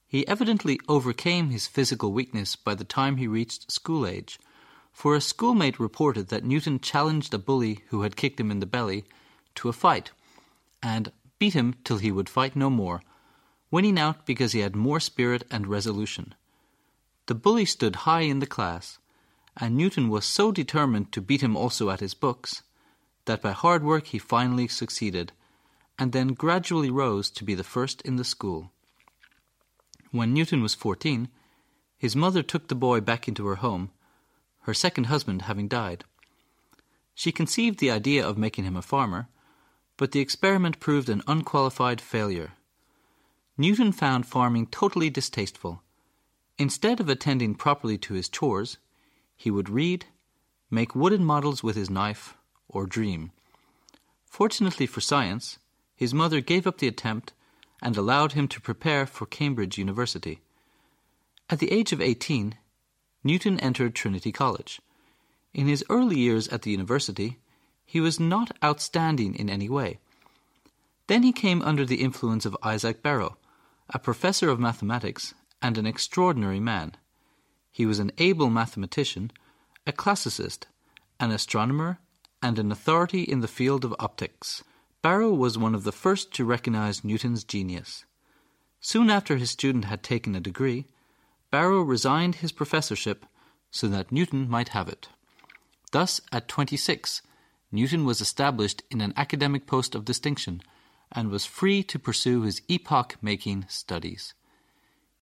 He evidently overcame his physical weakness by the time he reached school age, for a schoolmate reported that Newton challenged a bully who had kicked him in the belly to a fight, and beat him till he would fight no more, winning out because he had more spirit and resolution. The bully stood high in the class, and Newton was so determined to beat him also at his books, that by hard work he finally succeeded, and then gradually rose to be the first in the school. When Newton was 14, his mother took the boy back into her home, her second husband having died. She conceived the idea of making him a farmer, but the experiment proved an unqualified failure. Newton found farming totally distasteful. Instead of attending properly to his chores, he would read, make wooden models with his knife, or dream. Fortunately for science, his mother gave up the attempt and allowed him to prepare for Cambridge University. At the age of 18, Newton entered Trinity College. In his early years at the university, he was not outstanding in any way. Then he came under the influence of Isaac Barrow, a professor of mathematics and an extraordinary man. He was an able mathematician, a classicist, an astronomer, and an authority in the field of optics. Barrow was one of the first to recognize Newton's genius. Soon after his student had taken a degree, Barrow resigned his professorship so that Newton might have it. Thus, at 26, Newton was established in an academic post of distinction and was free to pursue his epoch-making studies.